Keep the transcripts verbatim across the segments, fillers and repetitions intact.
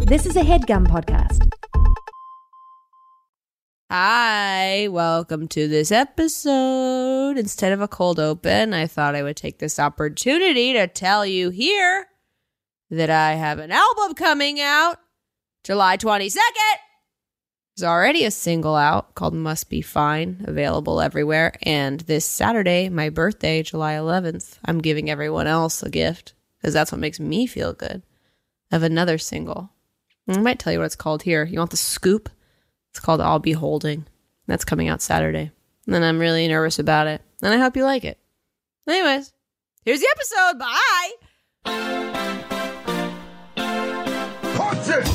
This is a HeadGum podcast. Hi, welcome to this episode. Instead of a cold open, I thought I would take this opportunity to tell you here that I have an album coming out July twenty-second. There's already a single out called Must Be Fine, available everywhere. And this Saturday, my birthday, July eleventh, I'm giving everyone else a gift because that's what makes me feel good. I have another single. I might tell you what it's called here. You want the scoop? It's called I'll Be Holding. That's coming out Saturday. And I'm really nervous about it. And I hope you like it. Anyways, here's the episode. Bye. Punch it!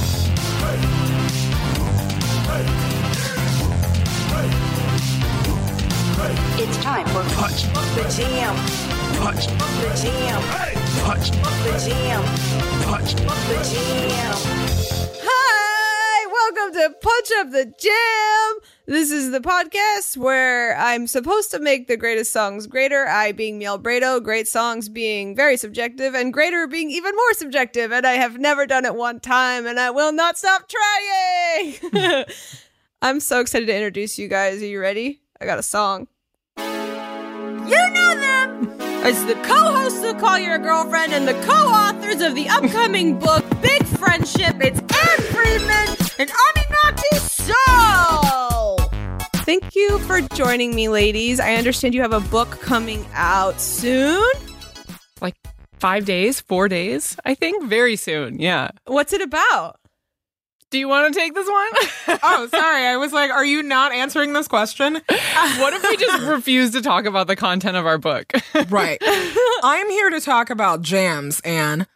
It's time for Punch the Jam. Punch The Jam. Punch The Jam. Punch The Jam. Hi, welcome to Punch Up the Jam. This is the podcast where I'm supposed to make the greatest songs greater. I being Miel Brado, great songs being very subjective, and greater being even more subjective. And I have never done it one time, and I will not stop trying. I'm so excited to introduce you guys. Are you ready? I got a song. You know them! It's the co-hosts of Call Your Girlfriend and the co-authors of the upcoming book, Big Friendship. It's Anne Friedman and Aminati So! Thank you for joining me, ladies. I understand you have a book coming out soon. Like five days, four days, I think. Very soon, yeah. What's it about? Do you want to take this one? Oh, sorry. I was like, are you not answering this question? What if we just refuse to talk about the content of our book? Right. I'm here to talk about jams, Anne.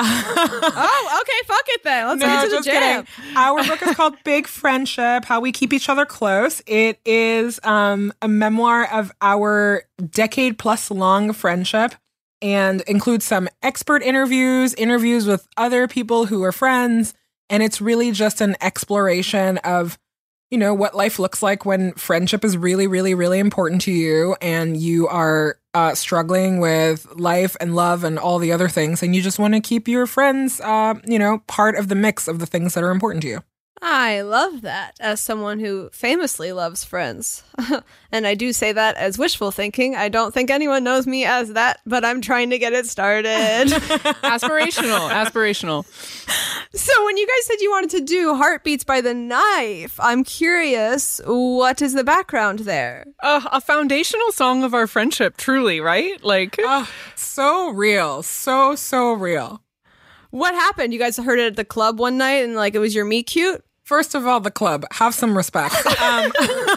Oh, okay. Fuck it then. Let's No, get to the just jam. kidding. Our book is called Big Friendship, How We Keep Each Other Close. It is um, a memoir of our decade-plus-long friendship and includes some expert interviews, interviews with other people who are friends, and it's really just an exploration of, you know, what life looks like when friendship is really, really, really important to you and you are uh, struggling with life and love and all the other things. And you just want to keep your friends, uh, you know, part of the mix of the things that are important to you. I love that as someone who famously loves Friends. And I do say that as wishful thinking. I don't think anyone knows me as that, but I'm trying to get it started. Aspirational, aspirational. So when you guys said you wanted to do Heartbeats by the Knife, I'm curious, what is the background there? Uh, a foundational song of our friendship, truly, right? Like, Oh, so real. So, so real. What happened? You guys heard it at the club one night and like it was your meet cute? First of all, the club. Have some respect. Um,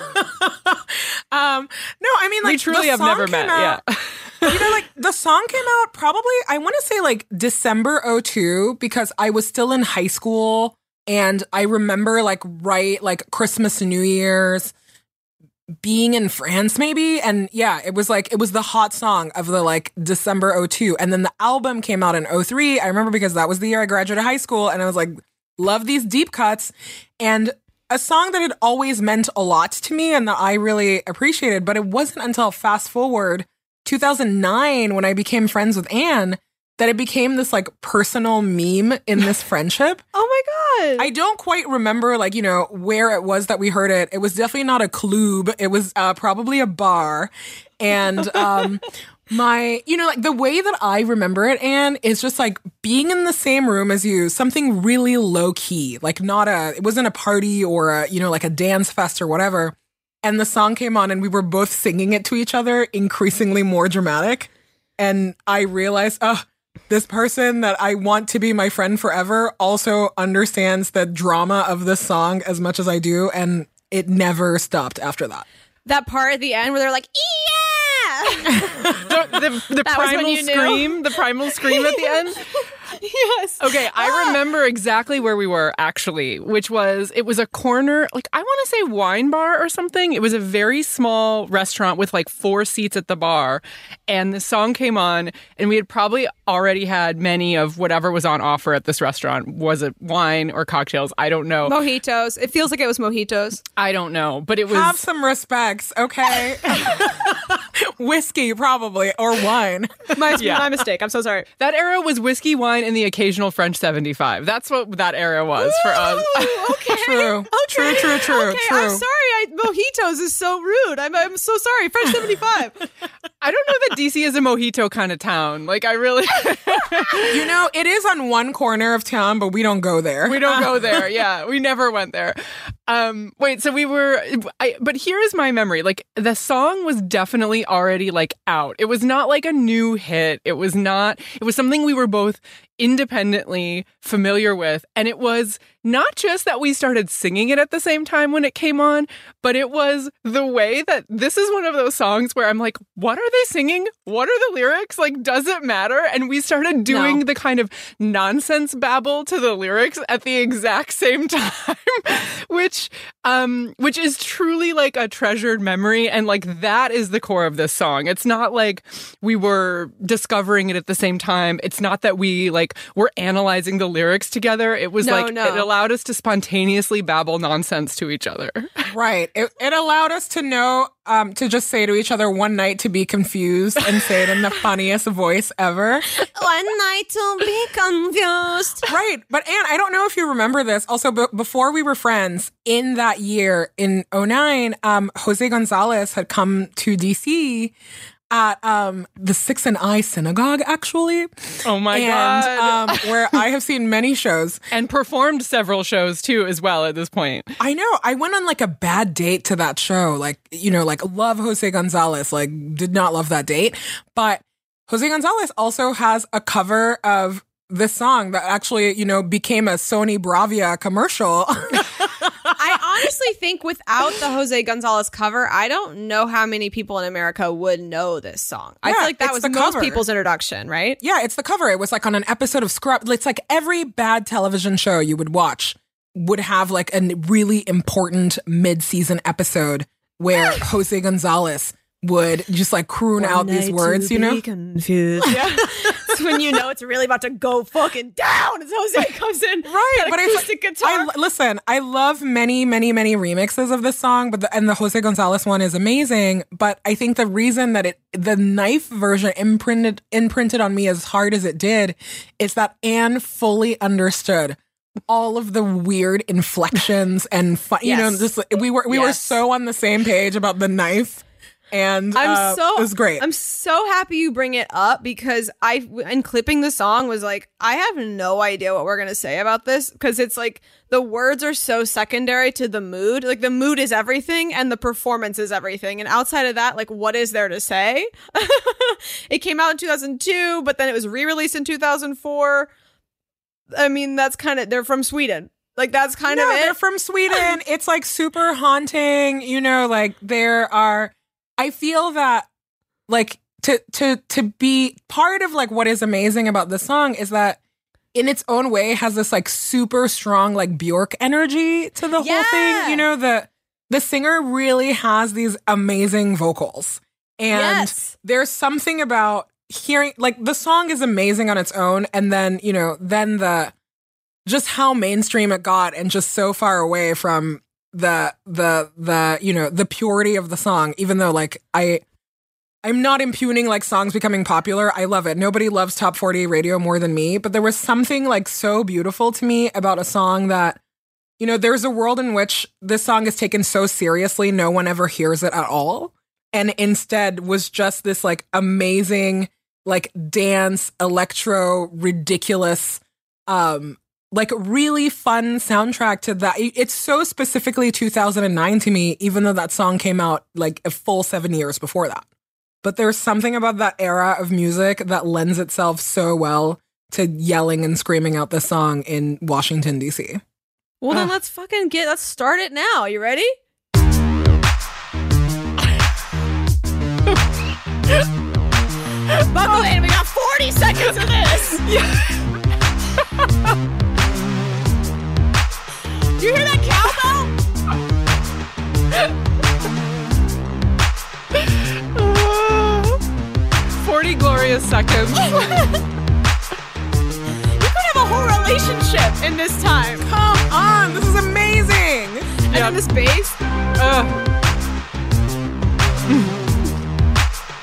um, no, I mean, like, we truly the have song never came met, out- yeah. You know, like, the song came out probably, I want to say, like, December oh two, because I was still in high school, and I remember, like, right, like, Christmas and New Year's, being in France, maybe, and yeah, it was, like, it was the hot song of the, like, December oh two, and then the album came out in oh three, I remember because that was the year I graduated high school, and I was like, love these deep cuts, and a song that had always meant a lot to me and that I really appreciated, but it wasn't until fast forward two thousand nine when I became friends with Anne that it became this like personal meme in this friendship. Oh my God. I don't quite remember like, you know, where it was that we heard it. It was definitely not a club. It was uh, probably a bar. And um my, you know, like the way that I remember it, Anne, is just like being in the same room as you, something really low key, like not a, it wasn't a party or a, you know, like a dance fest or whatever. And the song came on and we were both singing it to each other, increasingly more dramatic. And I realized, oh, this person that I want to be my friend forever also understands the drama of this song as much as I do. And it never stopped after that. That part at the end where they're like, yeah! the the, the That was when primal you knew? scream, the primal scream at the end. Yes. Okay, I remember exactly where we were actually, which was, it was a corner, like I want to say wine bar or something. It was a very small restaurant with like four seats at the bar. And the song came on and we had probably already had many of whatever was on offer at this restaurant. Was it wine or cocktails? I don't know. Mojitos. It feels like it was mojitos. I don't know, but it was... Have some respects, okay? Whiskey, probably, or wine. My, Yeah. my mistake. I'm so sorry. That era was whiskey, wine, and the occasional French seventy-five. That's what that era was for us. Ooh, okay. True. Okay. True, true, true, Okay, true. I'm sorry. I, mojitos is so rude. I'm, I'm so sorry. French seventy-five. I don't know that D C is a mojito kind of town. Like, I really... You know, it is on one corner of town, but we don't go there. We don't go there. Yeah, we never went there. Um, wait, so we were, I, but here is my memory. Like, the song was definitely already like out. It was not like a new hit. It was not, it was something we were both independently familiar with. And it was not just that we started singing it at the same time when it came on, but it was the way that this is one of those songs where I'm like, what are they singing? What are the lyrics? Like, does it matter? And we started doing No. the kind of nonsense babble to the lyrics at the exact same time, which, um, which is truly like a treasured memory. And like, that is the core of this song. It's not like we were discovering it at the same time. It's not that we like were analyzing the lyrics together. It was No, like, no. it allowed us to spontaneously babble nonsense to each other. Right. It, it allowed us to know, um, to just say to each other one night to be confused and say it in the funniest voice ever. One night to be confused. Right. But Anne, I don't know if you remember this. Also, b- before we were friends, in that year, in oh nine, um, Jose Gonzalez had come to D C at um, the Six and I Synagogue, actually. Oh my and, God. um, where I have seen many shows. And performed several shows too, as well, at this point. I know. I went on like a bad date to that show. Like, you know, like love Jose Gonzalez, like did not love that date. But Jose Gonzalez also has a cover of this song that actually, you know, became a Sony Bravia commercial. I honestly think without the Jose Gonzalez cover, I don't know how many people in America would know this song. I Yeah, feel like that it's was the most cover. people's introduction, right? Yeah, it's the cover. It was like on an episode of Scrubs. It's like every bad television show you would watch would have like a really important mid-season episode where Jose Gonzalez would just like croon out these words, you know? Confused. Yeah. It's when you know it's really about to go fucking down as Jose comes in. Right, that but it's acoustic like, guitar. I listen. I love many, many, many remixes of this song, but the, and the Jose Gonzalez one is amazing. But I think the reason that it, the knife version imprinted imprinted on me as hard as it did, is that Anne fully understood all of the weird inflections and fun, you know, Yes. just we were we were Yes. so on the same page about the knife. And I'm uh, so it was great. I'm so happy you bring it up because I in clipping the song was like I have no idea what we're gonna say about this because it's like the words are so secondary to the mood. Like the mood is everything and the performance is everything. And outside of that, like what is there to say? It came out in two thousand two, but then it was re-released in two thousand four. I mean, that's kind of they're from Sweden. Like that's kind no, of it. they're from Sweden. It's like super haunting. You know, like there are. I feel that like to to to be part of like what is amazing about the song is that in its own way has this like super strong like Bjork energy to the Yeah. whole thing. You know, the the singer really has these amazing vocals. And Yes. there's something about hearing like the song is amazing on its own, and then, you know, then the just how mainstream it got and just so far away from the the the you know the purity of the song, even though like I I'm not impugning like songs becoming popular. I love it. Nobody loves top forty radio more than me, but there was something like so beautiful to me about a song that, you know, there's a world in which this song is taken so seriously no one ever hears it at all, and instead was just this like amazing like dance electro ridiculous um like really fun soundtrack to that. It's so specifically two thousand nine to me, even though that song came out like a full seven years before that. But there's something about that era of music that lends itself so well to yelling and screaming out this song in Washington, D C. Well, then Ugh. let's fucking get let's start it now. You ready? Buckle in. We got forty seconds of this. Do you hear that cowbell? forty glorious seconds. You could have a whole relationship in this time. Come on, this is amazing. And then this bass. Ugh.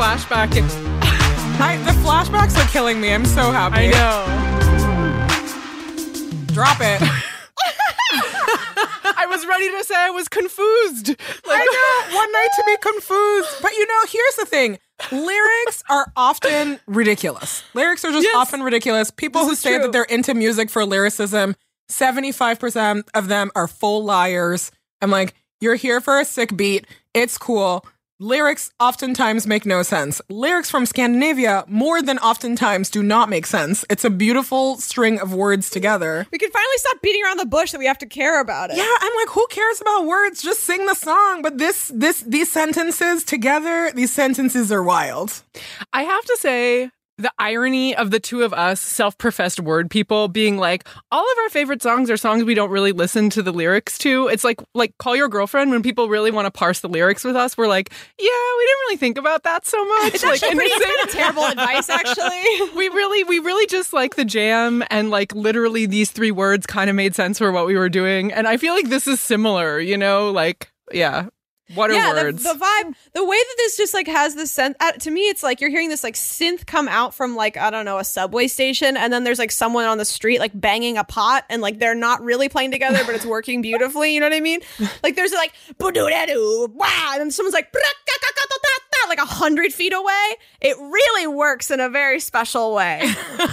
flashback. And I, the flashbacks are killing me. I'm so happy. I know. Drop it. I was ready to say I was confused. Like, I know. One night to be confused. But you know, here's the thing. Lyrics are often ridiculous. Lyrics are just Yes. often ridiculous. People This who is say true. that they're into music for lyricism, seventy-five percent of them are full liars. I'm like, you're here for a sick beat. It's cool. Lyrics oftentimes make no sense. Lyrics from Scandinavia more than oftentimes do not make sense. It's a beautiful string of words together. We can finally stop beating around the bush that we have to care about it. Yeah, I'm like, who cares about words? Just sing the song. But this, this, these sentences together, these sentences are wild. I have to say, the irony of the two of us, self-professed word people, being like, all of our favorite songs are songs we don't really listen to the lyrics to. It's like, like Call Your Girlfriend, when people really want to parse the lyrics with us, we're like, yeah, we didn't really think about that so much. It's like, actually and pretty the same- it's kind of terrible advice, actually. we really, we really just like the jam, and like literally these three words kind of made sense for what we were doing. And I feel like this is similar, you know, like, yeah. What are yeah, the, words? the vibe, the way that this just like has this sense, uh, to me, it's like you're hearing this like synth come out from like, I don't know, a subway station. And then there's like someone on the street like banging a pot and like they're not really playing together, but it's working beautifully. You know what I mean? Like there's like, "Boo-doo-da-doo, wow," and then someone's like, "Bra-ka-ka-ka-ta-ta," like a hundred feet away. It really works in a very special way.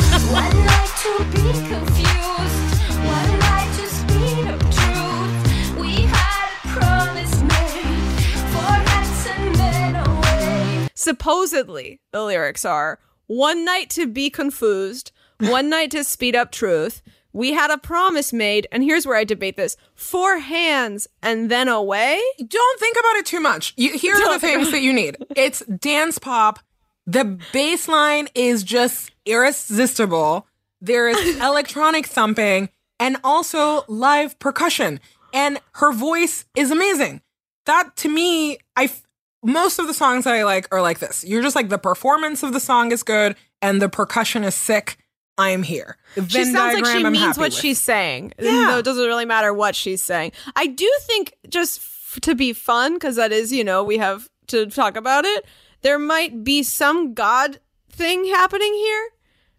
One night to be confused, one night to speed of truth. We had a promise made for handsome men away. Supposedly, the lyrics are one night to be confused, one night to speed up truth. We had a promise made, and here's where I debate this: four hands and then away. Don't think about it too much. You, here are the things that you need. It's dance pop. The bass line is just irresistible. There is electronic thumping and also live percussion. And her voice is amazing. That, to me, I f- most of the songs that I like are like this. You're just like, the performance of the song is good and the percussion is sick. I'm here. The She Venn sounds like she diagram, I'm means happy what with. she's saying. Yeah. Though it doesn't really matter what she's saying. I do think, just f- to be fun, because that is, you know, we have to talk about it, there might be some God thing happening here.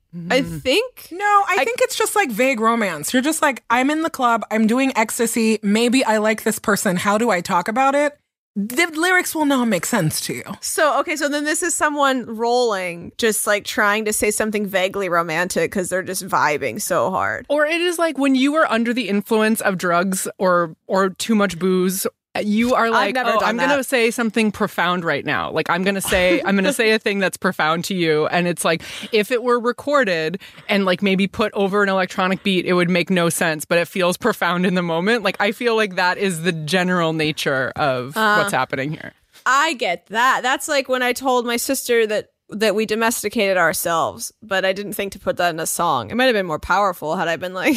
I think. No, I, I- think it's just like vague romance. You're just like, I'm in the club, I'm doing ecstasy, maybe I like this person, how do I talk about it? The lyrics will not make sense to you. So, okay, so then this is someone rolling, just like trying to say something vaguely romantic because they're just vibing so hard. Or it is like when you are under the influence of drugs or or too much booze, you are like, never oh, done I'm going to that. say something profound right now. Like I'm going to say, I'm going to say a thing that's profound to you. And it's like, if it were recorded and like maybe put over an electronic beat, it would make no sense, but it feels profound in the moment. Like I feel like that is the general nature of what's happening here. I get that. That's like when I told my sister that that we domesticated ourselves, but I didn't think to put that in a song. It might have been more powerful had I been like,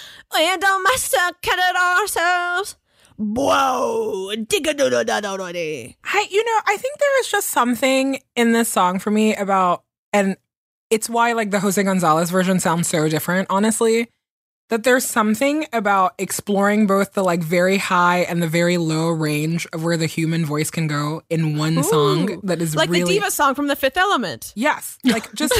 we domesticated ourselves. Whoa, digga-do-do-do-do-do-dee. I, you know, I think there is just something in this song for me about, and it's why like the Jose Gonzalez version sounds so different, honestly, that there's something about exploring both the like very high and the very low range of where the human voice can go in one Ooh. song that is Like really... the diva song from The Fifth Element. Yes, like just...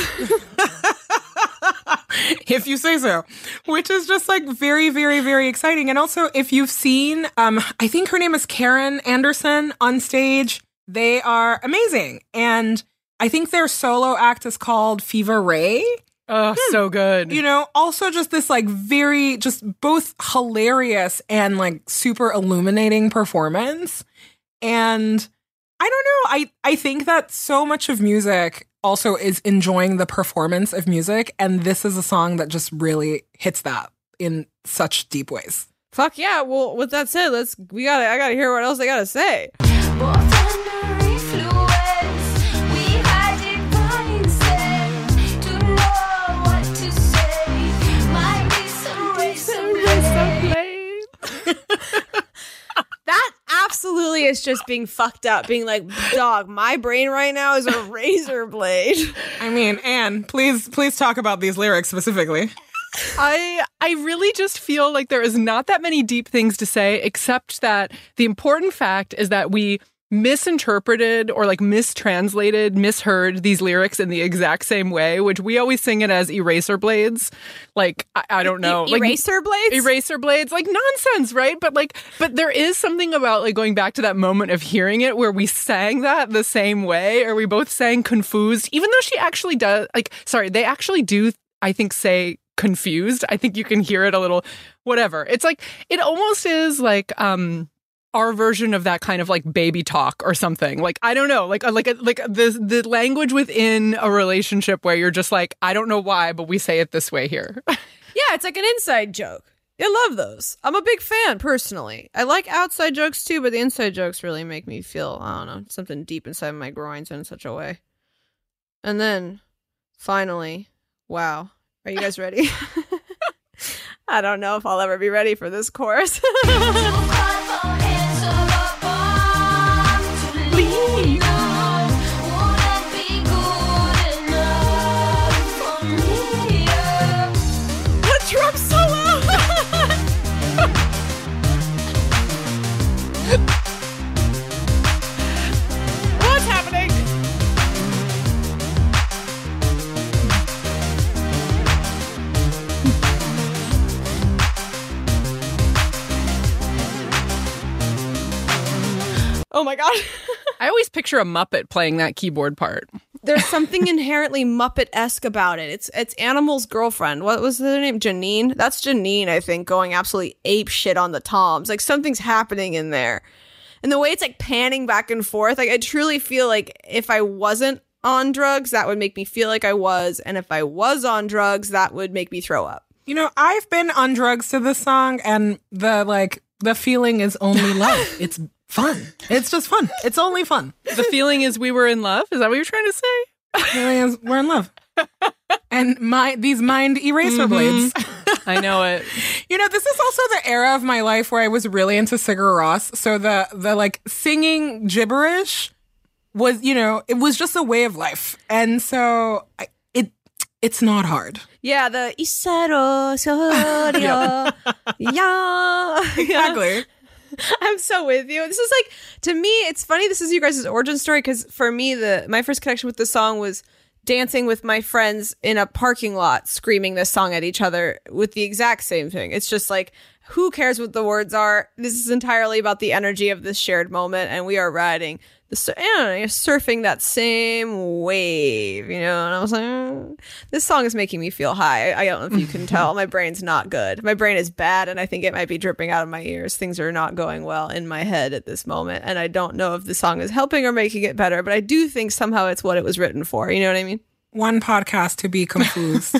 if you say so, which is just like very, very, very exciting. And also, if you've seen, um, I think her name is Karen Anderson on stage, they are amazing. And I think their solo act is called Fever Ray. Oh, so good. You know, also just this like very, just both hilarious and like super illuminating performance. And I don't know, I, I think that so much of music also is enjoying the performance of music. And this is a song that just really hits that in such deep ways. Fuck yeah. Well, with that said, let's, we gotta, I gotta hear what else they gotta say. Both under influence, we had divine sense to know what to say. Might be some razor blade. That absolutely is just being fucked up, being like, dog, my brain right now is a razor blade. I mean, Anne, please, please talk about these lyrics specifically. I I really just feel like there is not that many deep things to say, except that the important fact is that we misinterpreted or like mistranslated, misheard these lyrics in the exact same way, which we always sing it as eraser blades. Like, I, I don't know. E- like eraser blades? Eraser blades. Like nonsense, right? But like, but there is something about like going back to that moment of hearing it where we sang that the same way, or we both sang confused, even though she actually does, like, sorry, they actually do, I think, say confused. I think you can hear it a little, whatever. It's like, it almost is like, um, our version of that kind of like baby talk or something. Like, I don't know, like, like, like the, the language within a relationship where you're just like, I don't know why, but we say it this way here. Yeah, it's like an inside joke. I love those. I'm a big fan, personally. I like outside jokes too, but the inside jokes really make me feel, I don't know, something deep inside my groins in such a way. And then, finally, wow. Are you guys ready? I don't know if I'll ever be ready for this chorus. The drum solo! What's happening? Oh my god. I always picture a Muppet playing that keyboard part. There's something inherently Muppet-esque about it. It's it's Animal's girlfriend. What was her name? Janine? That's Janine, I think, going absolutely ape shit on the toms. Like, something's happening in there. And the way it's like panning back and forth, like, I truly feel like if I wasn't on drugs, that would make me feel like I was. And if I was on drugs, that would make me throw up. You know, I've been on drugs to this song, and the like the feeling is only love. It's fun. It's just fun. It's only fun. The feeling is we were in love? Is that what you're trying to say? The feeling is we're in love. And my these mind eraser blades. I know it. You know, this is also the era of my life where I was really into Sigur Rós. So the the like singing gibberish was, you know, it was just a way of life. And so I, it it's not hard. Yeah, the Isaro Sorio. Yeah. Exactly. I'm so with you. This is like, to me, it's funny. This is you guys' origin story, because for me, the my first connection with the song was dancing with my friends in a parking lot, screaming this song at each other with the exact same thing. It's just like, who cares what the words are? This is entirely about the energy of this shared moment, and we are riding the sur- I don't know, you're surfing that same wave, you know. And I was like, mm, this song is making me feel high. I, I don't know if you can tell. My brain's not good. My brain is bad, and I think it might be dripping out of my ears. Things are not going well in my head at this moment, and I don't know if the song is helping or making it better. But I do think somehow it's what it was written for. You know what I mean? One podcast to be confused.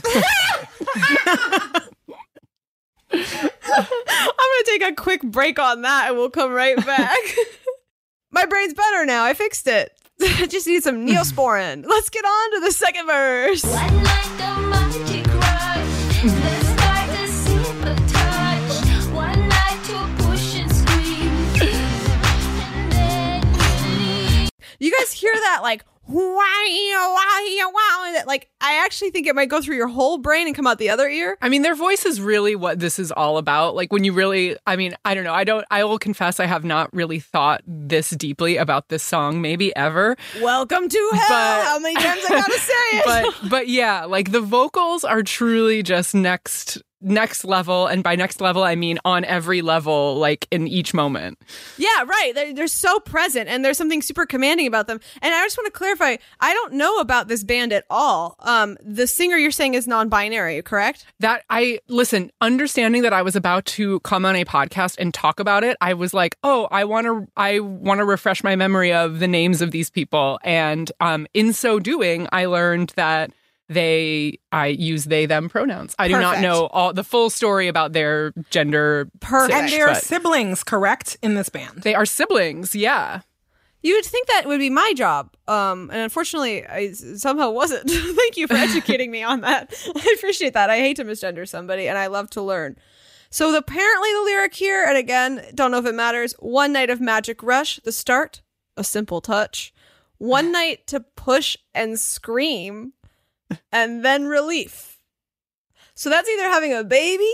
I'm going to take a quick break on that, and we'll come right back. My brain's better now. I fixed it. I just need some Neosporin. Let's get on to the second verse. One night the magic rush. Let's start to sip a touch. One night to push and scream. And then you leave. You guys hear that like wow, wow, wow, and it, like, I actually think it might go through your whole brain and come out the other ear. I mean, their voice is really what this is all about. Like, when you really, I mean, I don't know. I don't, I will confess I have not really thought this deeply about this song, maybe ever. Welcome to hell. But- How many times I gotta say it? But, but yeah, like the vocals are truly just next, next level. And by next level, I mean on every level, like in each moment. Yeah, right. They're, they're so present, and there's something super commanding about them. And I just want to clarify, I don't know about this band at all. Um, the singer you're saying is non-binary, correct? That I listen, understanding that I was about to come on a podcast and talk about it, I was like, oh, I want to, I want to refresh my memory of the names of these people. And um, in so doing, I learned that they, I use they, them pronouns. I do not Perfect. know all the full story about their gender. Perfect. And they're but siblings, correct, in this band? they are siblings. Yeah. You would think that would be my job. Um, and unfortunately, I s- somehow wasn't. Thank you for educating me on that. I appreciate that. I hate to misgender somebody, and I love to learn. So the, apparently the lyric here, and again, don't know if it matters, one night of magic rush, the start, a simple touch. One night to push and scream, and then relief. So that's either having a baby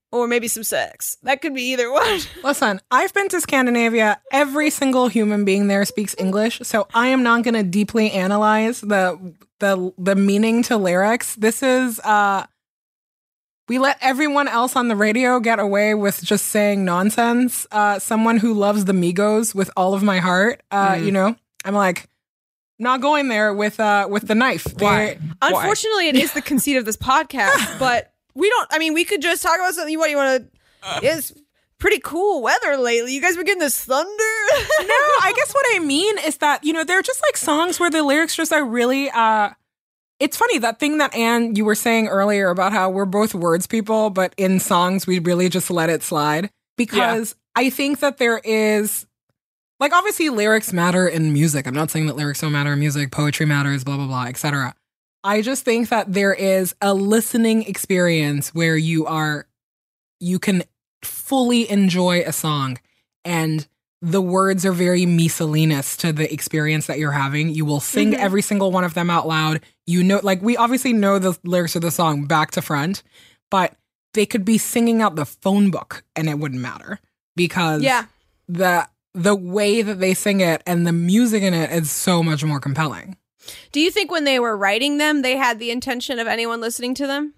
or maybe some sex. That could be either one. Listen, I've been to Scandinavia. Every single human being there speaks English, so I am not going to deeply analyze the the the meaning to lyrics. This is uh we let everyone else on the radio get away with just saying nonsense. Uh someone who loves the Migos with all of my heart, uh Mm. you know, I'm like not going there with uh with the knife. Why? They- why? Unfortunately, it is the conceit of this podcast, but we don't, I mean, we could just talk about something. What you want to, it's pretty cool weather lately. You guys been getting this thunder? No, I guess what I mean is that, you know, they're just like songs where the lyrics just are really, uh, it's funny, that thing that Anne, you were saying earlier about how we're both words people, but in songs, we really just let it slide. Because I think that there is, like, obviously lyrics matter in music. I'm not saying that lyrics don't matter in music, poetry matters, blah, blah, blah, et cetera. I just think that there is a listening experience where you are, you can fully enjoy a song and the words are very miscellaneous to the experience that you're having. You will sing Mhm. every single one of them out loud. You know, like we obviously know the lyrics of the song back to front, but they could be singing out the phone book and it wouldn't matter because Yeah. the the way that they sing it and the music in it is so much more compelling. Do you think when they were writing them, they had the intention of anyone listening to them?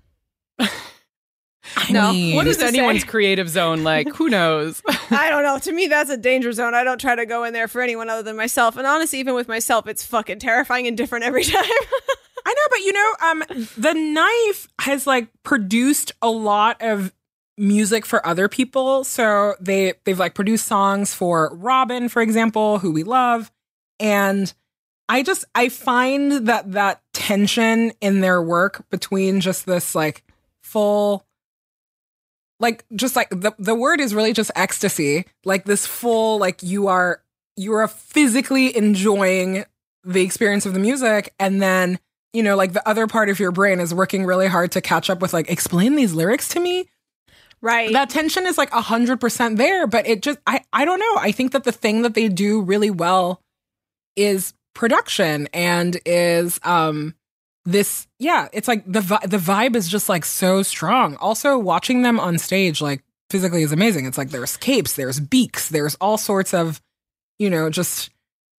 I No. mean, What Who's is to say? anyone's creative zone like? Who knows? I don't know. To me, that's a danger zone. I don't try to go in there for anyone other than myself. And honestly, even with myself, it's fucking terrifying and different every time. I know, but you know, um, the Knife has like produced a lot of music for other people. So they they've like produced songs for Robin, for example, who we love, and I just I find that that tension in their work between just this like full, like just like the the word is really just ecstasy, like this full like you are you are physically enjoying the experience of the music, and then you know like the other part of your brain is working really hard to catch up with like explain these lyrics to me. Right. That tension is like a hundred percent there, but it just I I don't know. I think that the thing that they do really well is production and is um this yeah it's like the vi- the vibe is just like so strong. Also watching them on stage like physically is amazing. It's like there's capes, there's beaks, there's all sorts of you know just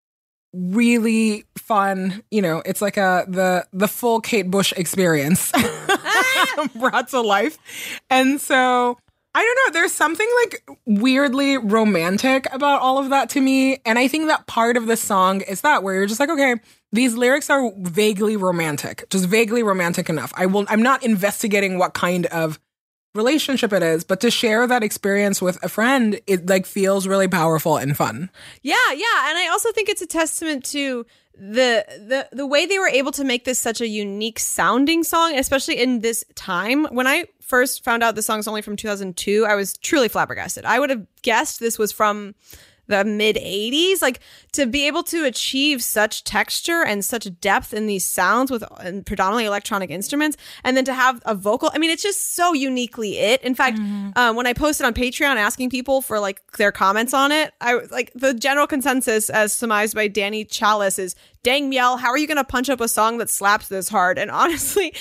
really fun, you know it's like a the the full Kate Bush experience brought to life. And so I don't know, there's something like weirdly romantic about all of that to me. And I think that part of the song is that where you're just like, okay, these lyrics are vaguely romantic, just vaguely romantic enough. I will, I'm not investigating what kind of relationship it is, but to share that experience with a friend, it like feels really powerful and fun. Yeah, yeah, and I also think it's a testament to the the the way they were able to make this such a unique sounding song, especially in this time. When I first found out the song's only from two thousand two, I was truly flabbergasted. I would have guessed this was from the mid eighties. Like, to be able to achieve such texture and such depth in these sounds with and predominantly electronic instruments, and then to have a vocal, I mean, it's just so uniquely it. In fact, um, when I posted on Patreon asking people for like their comments on it, I was like, the general consensus as surmised by Danny Chalice is, dang Miel, how are you gonna punch up a song that slaps this hard? And honestly,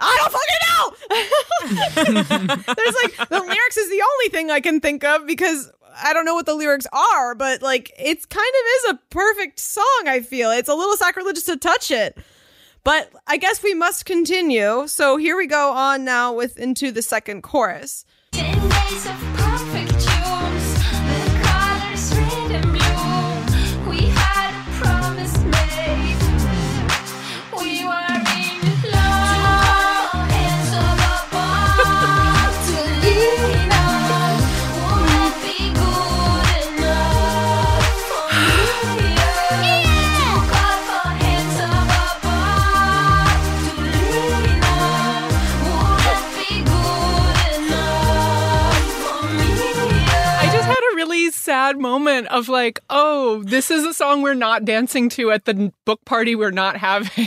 I don't fucking know. There's like, the lyrics is the only thing I can think of because I don't know what the lyrics are, but like, it's kind of is a perfect song. I feel it's a little sacrilegious to touch it, but I guess we must continue. So here we go on now with into the second chorus. Ten days of perfect tunes, the colors red and blue. We had a promise made. We were in love. Hands above to lean on. Won't that be good enough for me? To cover hands above to lean on. Won't that be good enough for me? I just had a really sad moment of like, oh, this is a song we're not dancing to at the book party we're not having.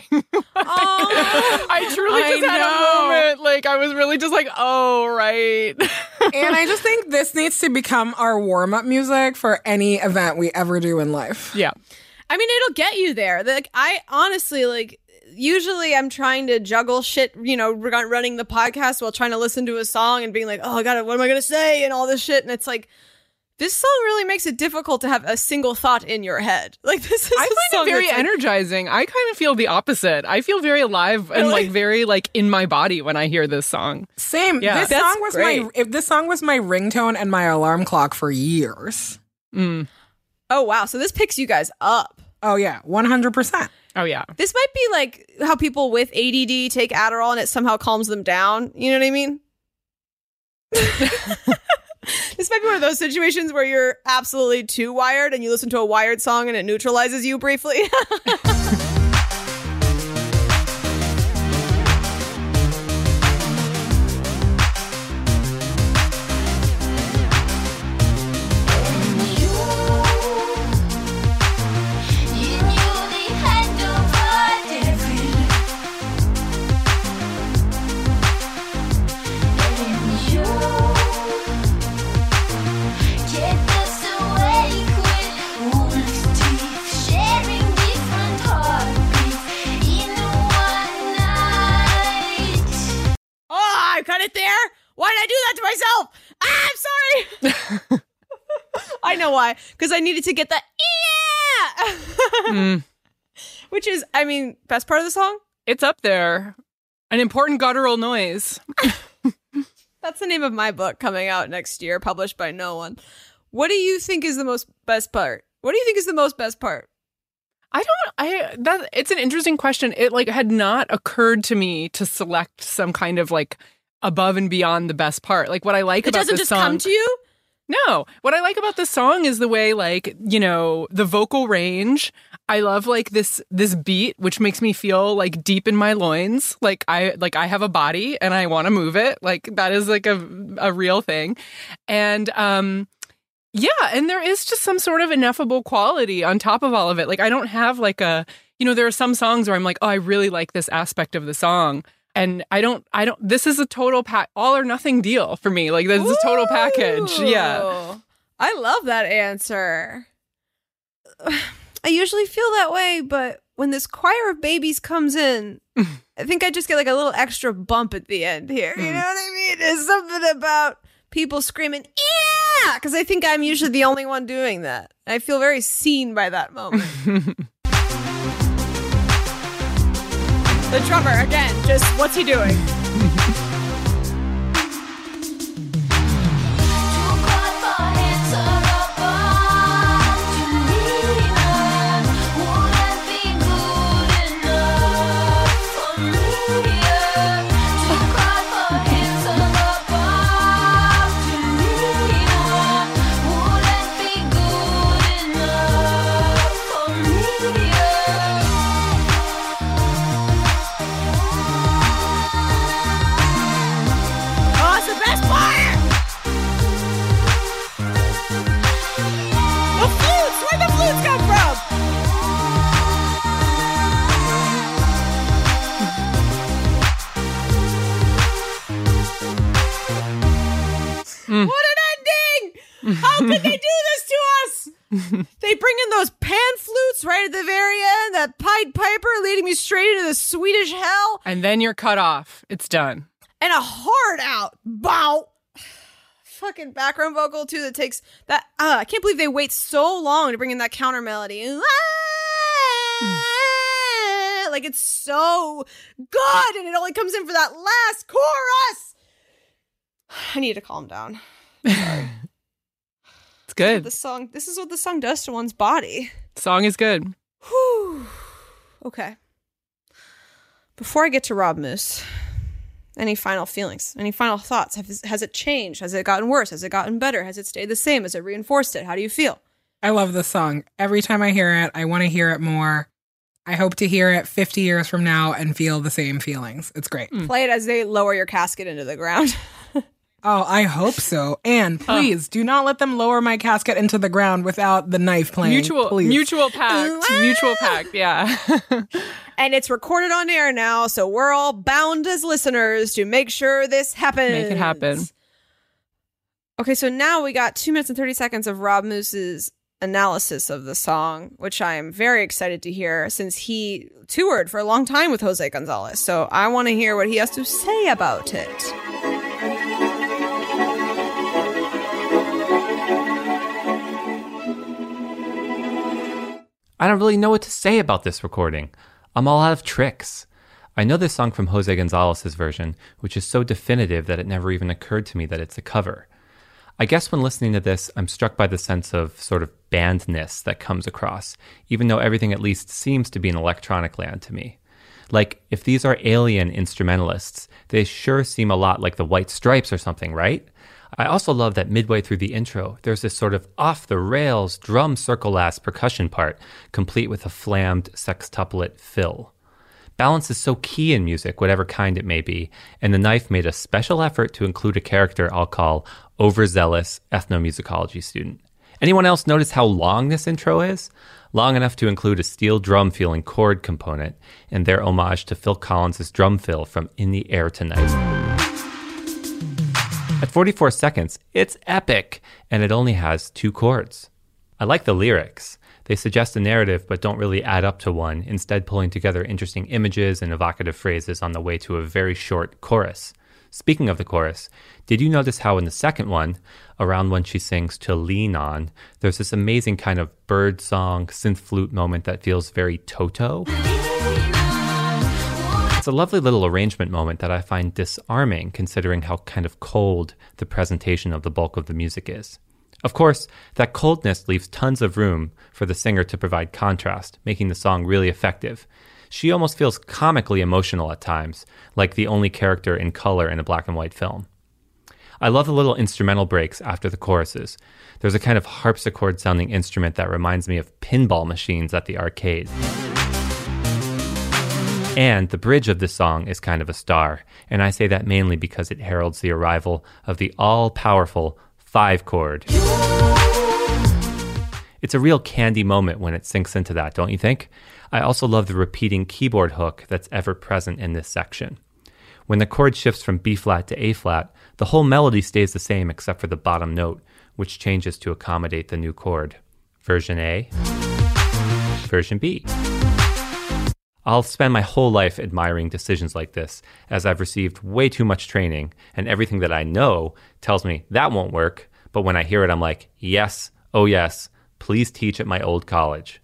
I truly I just had know. a moment. Like, I was really just like, oh, right. And I just think this needs to become our warm-up music for any event we ever do in life. Yeah. I mean, it'll get you there. Like, I honestly like usually I'm trying to juggle shit, you know, reg- running the podcast while trying to listen to a song and being like, oh, I gotta, what am I gonna say? And all this shit. And it's like, this song really makes it difficult to have a single thought in your head. Like, this is I a find song it very that's like- energizing. I kind of feel the opposite. I feel very alive and Really? like very like in my body when I hear this song. Same. Yeah. This That's song was great. my if this song was my ringtone and my alarm clock for years. Mm. Oh, wow. So this picks you guys up. Oh yeah, one hundred percent. Oh yeah. This might be like how people with A D D take Adderall and it somehow calms them down. You know what I mean? This might be one of those situations where you're absolutely too wired and you listen to a wired song and it neutralizes you briefly. Oh, I cut it there. Why did I do that to myself? Ah, I'm sorry. I know why. Because I needed to get the yeah, Mm. which is, I mean, best part of the song. It's up there. An important guttural noise. That's the name of my book coming out next year, published by no one. What do you think is the most best part? What do you think is the most best part? I don't I that it's an interesting question. It like had not occurred to me to select some kind of like above and beyond the best part. Like what I like It about doesn't this just song. come to you? No. What I like about this song is the way like, you know, the vocal range. I love like this this beat which makes me feel like deep in my loins. Like I like I have a body and I want to move it. Like that is like a a real thing. And um yeah, and there is just some sort of ineffable quality on top of all of it. Like I don't have like a, you know, there are some songs where I'm like, "Oh, I really like this aspect of the song." And I don't I don't this is a total pack all or nothing deal for me. Like this is a total package. Yeah. Ooh. I love that answer. I usually feel that way, but when this choir of babies comes in, I think I just get like a little extra bump at the end here. You know what I mean? There's something about people screaming, yeah! Because I think I'm usually the only one doing that. I feel very seen by that moment. The drummer, again, just what's he doing? Oh, it's the best part! The flutes! Where'd the flutes come from? Mm. What an ending! How could they do this to us? They bring in those pan flutes right at the very end, that Pied Piper leading me straight into the Swedish hell, And then you're cut off. It's done. and a hard out. Bow! Fucking background vocal, too, that takes that. Uh, I can't believe they wait so long to bring in that counter melody. Like, it's so good, and it only comes in for that last chorus. I need to calm down. It's good. The song. This is what the song does to one's body. Song is good. Whew. Okay. Before I get to Rob Moose, any final feelings? Any final thoughts? Has, has it changed? Has it gotten worse? Has it gotten better? Has it stayed the same? Has it reinforced it? How do you feel? I love this song. Every time I hear it, I want to hear it more. I hope to hear it fifty years from now and feel the same feelings. It's great. Play it as they lower your casket into the ground. Oh, I hope so. And please do not let them lower my casket into the ground without the knife playing. Mutual please. mutual pact. Mutual pact. Yeah. And it's recorded on air now, so we're all bound as listeners to make sure this happens. Make it happen. Okay, so now we got two minutes and thirty seconds of Rob Moose's analysis of the song, which I am very excited to hear since he toured for a long time with Jose Gonzalez. So I want to hear what he has to say about it. I don't really know what to say about this recording. I'm all out of tricks. I know this song from Jose Gonzalez's version, which is so definitive that it never even occurred to me that it's a cover. I guess when listening to this, I'm struck by the sense of sort of bandness that comes across, even though everything at least seems to be in electronic land to me. Like, if these are alien instrumentalists, they sure seem a lot like the White Stripes or something, right? I also love that midway through the intro, there's this sort of off-the-rails drum circle-ass percussion part, complete with a flammed sextuplet fill. Balance is so key in music, whatever kind it may be, and The Knife made a special effort to include a character I'll call overzealous ethnomusicology student. Anyone else notice how long this intro is? Long enough to include a steel drum-feeling chord component, and their homage to Phil Collins' drum fill from In the Air Tonight. At forty-four seconds, it's epic, and it only has two chords. I like the lyrics. They suggest a narrative but don't really add up to one, instead pulling together interesting images and evocative phrases on the way to a very short chorus. Speaking of the chorus, did you notice how in the second one, around when she sings To Lean On, there's this amazing kind of bird song, synth flute moment that feels very Toto? It's a lovely little arrangement moment that I find disarming considering how kind of cold the presentation of the bulk of the music is. Of course, that coldness leaves tons of room for the singer to provide contrast, making the song really effective. She almost feels comically emotional at times, like the only character in color in a black and white film. I love the little instrumental breaks after the choruses. There's a kind of harpsichord-sounding instrument that reminds me of pinball machines at the arcade. And the bridge of this song is kind of a star, and I say that mainly because it heralds the arrival of the all-powerful five chord. It's a real candy moment when it sinks into that, don't you think? I also love the repeating keyboard hook that's ever present in this section. When the chord shifts from B-flat to A-flat, the whole melody stays the same except for the bottom note, which changes to accommodate the new chord. Version A, version B. I'll spend my whole life admiring decisions like this, as I've received way too much training, and everything that I know tells me that won't work, but when I hear it, I'm like, yes, oh yes, please teach at my old college.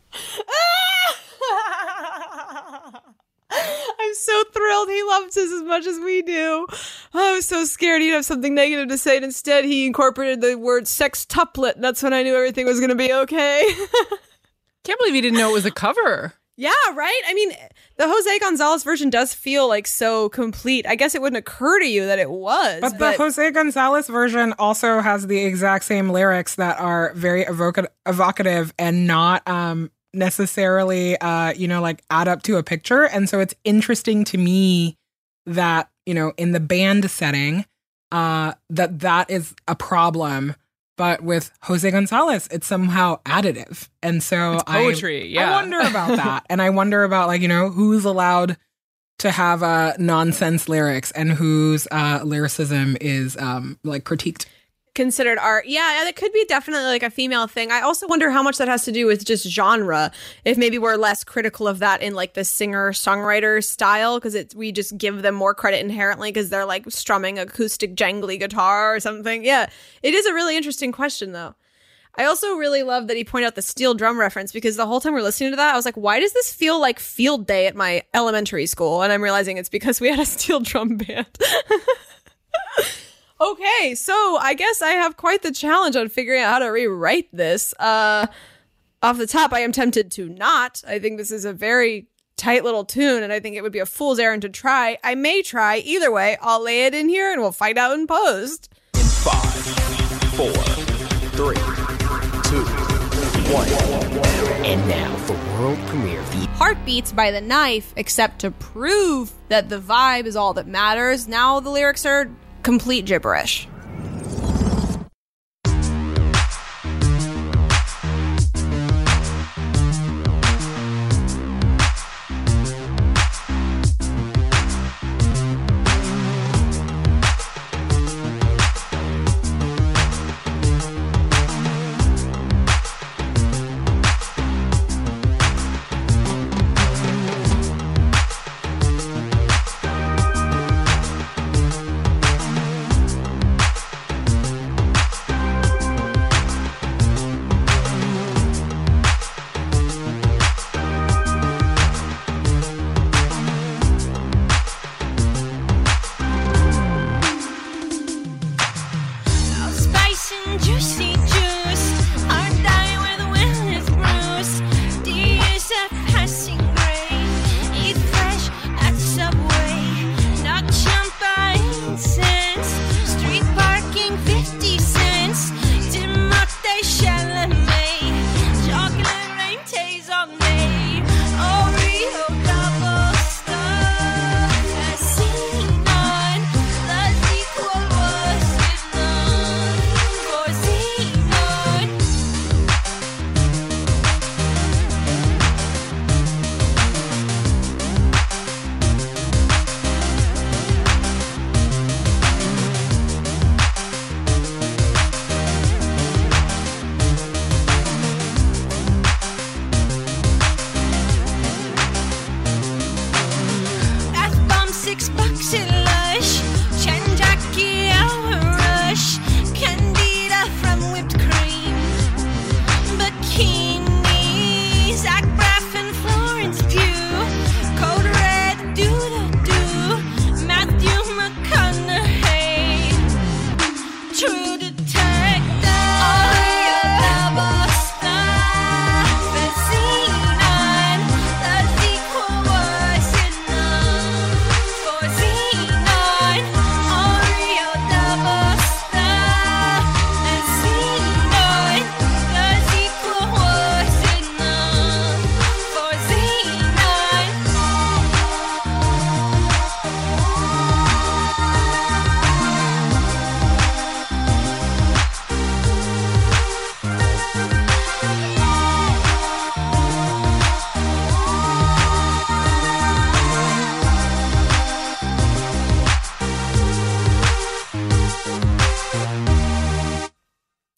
I'm so thrilled he loves us as much as we do. I was so scared he'd have something negative to say, and instead he incorporated the word sextuplet, and that's when I knew everything was going to be okay. Can't believe he didn't know it was a cover. Yeah, right? I mean, the Jose Gonzalez version does feel like so complete. I guess it wouldn't occur to you that it was. But, But, the Jose Gonzalez version also has the exact same lyrics that are very evoca- evocative and not um, necessarily, uh, you know, like add up to a picture. And so it's interesting to me that, you know, in the band setting, uh, that that is a problem. But with Jose Gonzalez, it's somehow additive. And so It's poetry, I, yeah. I wonder about that. And I wonder about, like, you know, who's allowed to have uh, nonsense lyrics and whose uh, lyricism is um, like critiqued. considered art. Yeah, that could be definitely like a female thing. I also wonder how much that has to do with just genre. If maybe we're less critical of that in like the singer-songwriter style, because it's we just give them more credit inherently because they're like strumming acoustic jangly guitar or something. Yeah, it is a really interesting question though. I also really love that he pointed out the steel drum reference, because the whole time we're listening to that, I was like, why does this feel like field day at my elementary school? And I'm realizing it's because we had a steel drum band. Okay, so I guess I have quite the challenge on figuring out how to rewrite this. Uh, off the top, I am tempted to not. I think this is a very tight little tune, and I think it would be a fool's errand to try. I may try. Either way, I'll lay it in here, and we'll find out in post. In five, four, three, two, one. And now for world premiere. The Heartbeats by The Knife, except to prove that the vibe is all that matters. Now the lyrics are complete gibberish.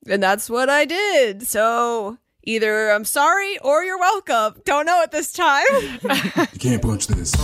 And that's what I did. So either I'm sorry or you're welcome. Don't know at this time. You can't punch this.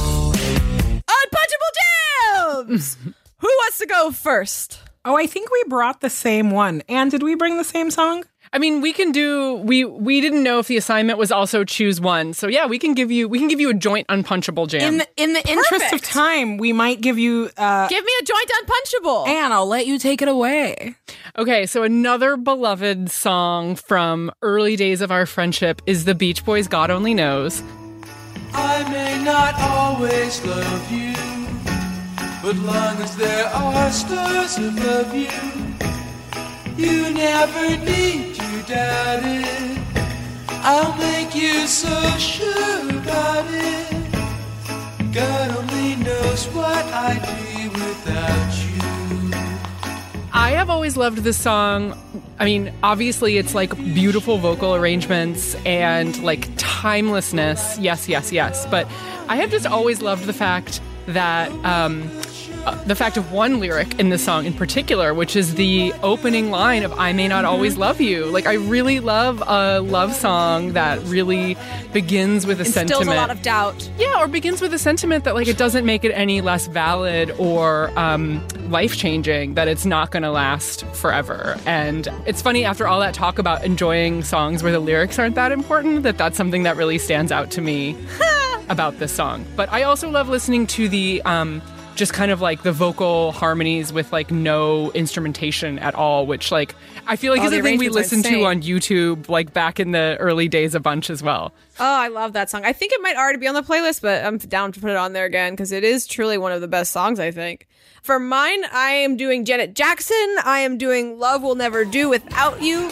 Unpunchable Jams! Who wants to go first? Oh, I think we brought the same one. And did we bring the same song? I mean, we can do. We we didn't know if the assignment was also choose one. So yeah, we can give you. We can give you a joint unpunchable jam. In the, in the interest of Perfect. time, we might give you. Uh, Give me a joint unpunchable. and I'll let you take it away. Okay, so another beloved song from early days of our friendship is the Beach Boys' "God Only Knows." I may not always love you, but long as there are stars above you, you never need to doubt it. I'll make you so sure about it. God only knows what I'd be without you. I have always loved this song. I mean, obviously it's like beautiful vocal arrangements and like timelessness. Yes, yes, yes. But I have just always loved the fact that um, uh, the fact of one lyric in this song in particular, which is the opening line of "I may not always love you." Like, I really love a love song that really begins with a Instills sentiment. a lot of doubt. Yeah, or begins with a sentiment that, like, it doesn't make it any less valid or um, life-changing, that it's not going to last forever. And it's funny, after all that talk about enjoying songs where the lyrics aren't that important, that that's something that really stands out to me about this song. But I also love listening to the... Um, just kind of like the vocal harmonies with like no instrumentation at all, which like I feel like Oh, is the a thing we arrangements are listened to insane. on YouTube like back in the early days a bunch as well. Oh, I love that song. I think it might already be on the playlist, but I'm down to put it on there again because it is truly one of the best songs, I think. For mine, I am doing Janet Jackson. I am doing Love Will Never Do Without You.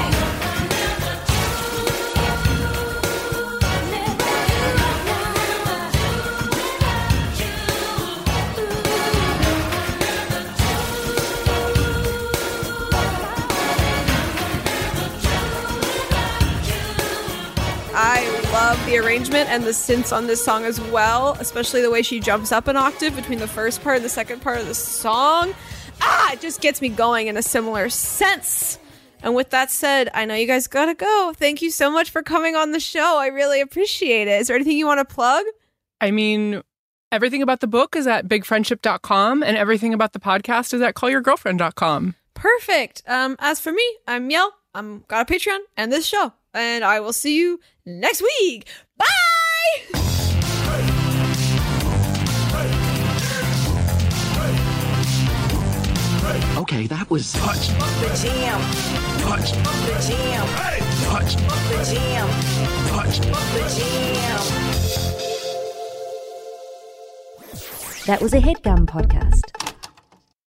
I love the arrangement and the synths on this song as well, especially the way she jumps up an octave between the first part and the second part of the song. Ah, it just gets me going in a similar sense. And with that said, I know you guys gotta go. Thank you so much for coming on the show. I really appreciate it. Is there anything you want to plug? I mean, everything about the book is at big friendship dot com and everything about the podcast is at call your girlfriend dot com. Perfect. Um, as for me, I'm Miel. I'm got a Patreon and this show. And I will see you next week. Bye! Okay, that was The jam. The jam. The jam. The jam. That was a HeadGum podcast.